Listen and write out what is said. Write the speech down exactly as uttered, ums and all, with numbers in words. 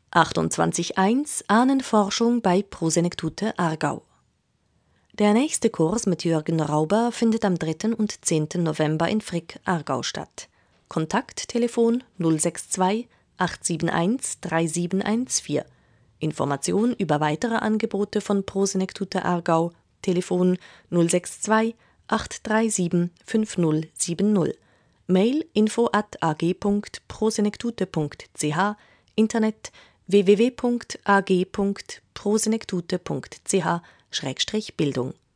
achtundzwanzig Punkt eins Ahnenforschung bei Prosenektute Aargau. Der nächste Kurs mit Jürgen Rauber findet am dritten und zehnten November in Frick, Aargau statt. Kontakttelefon null sechs zwei acht sieben eins drei sieben eins vier. Information über weitere Angebote von Prosenektute Aargau, Telefon null sechs zwei acht drei sieben fünf null sieben null. Mail info at a g punkt prosenektute punkt c h, Internet w w w punkt a g punkt prosenektute punkt c h Schrägstrich Bildung